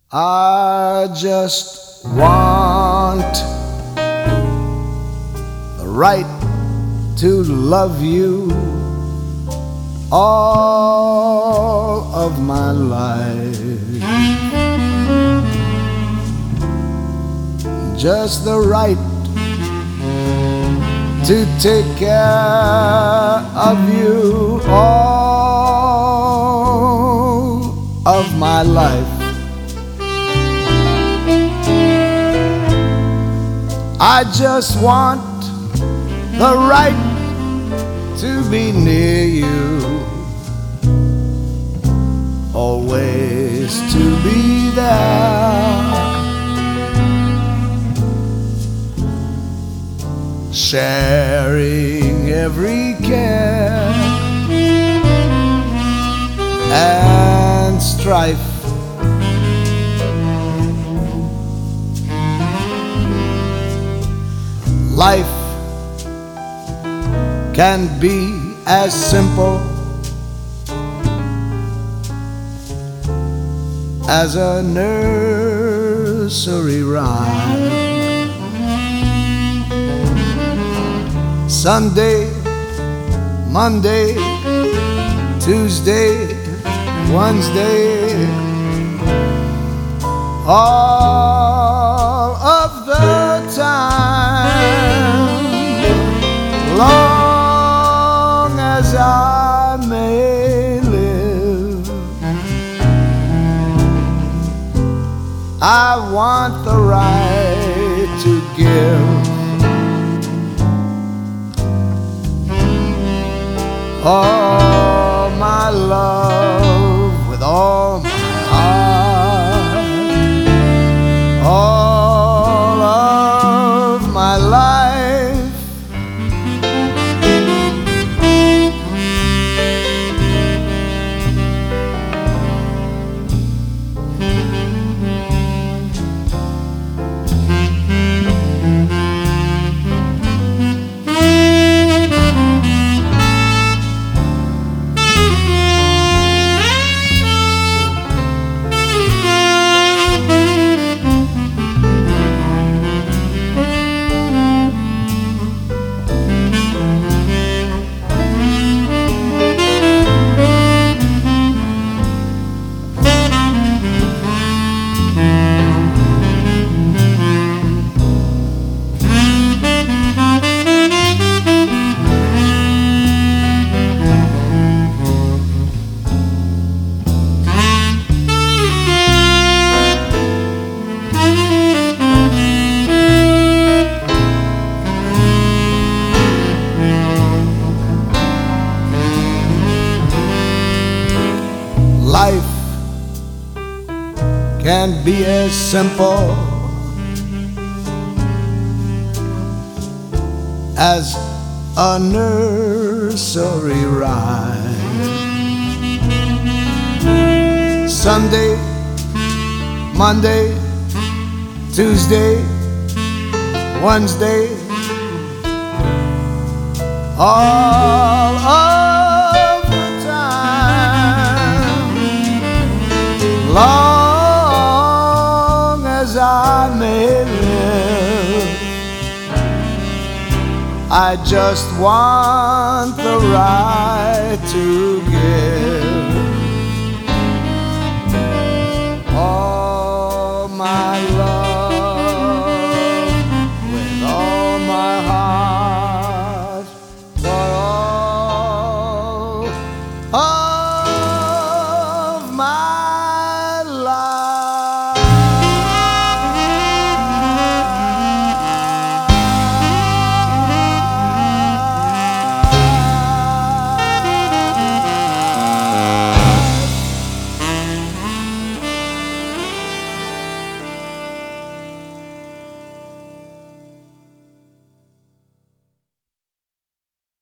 I just want the right to love you all of my life. Just the right to take care of you all of my life. I just want the right to be near you, always to be there, sharing every care and strife. Life can be as simple as a nursery rhyme. Sunday, Monday, Tuesday, Wednesday, all of the time, long as I may live. I want the right to give all my love with all my heart, all of my life. Life can be as simple as a nursery rhyme. Sunday, Monday, Tuesday, Wednesday, all of the time, long as I may live. I just want the right to give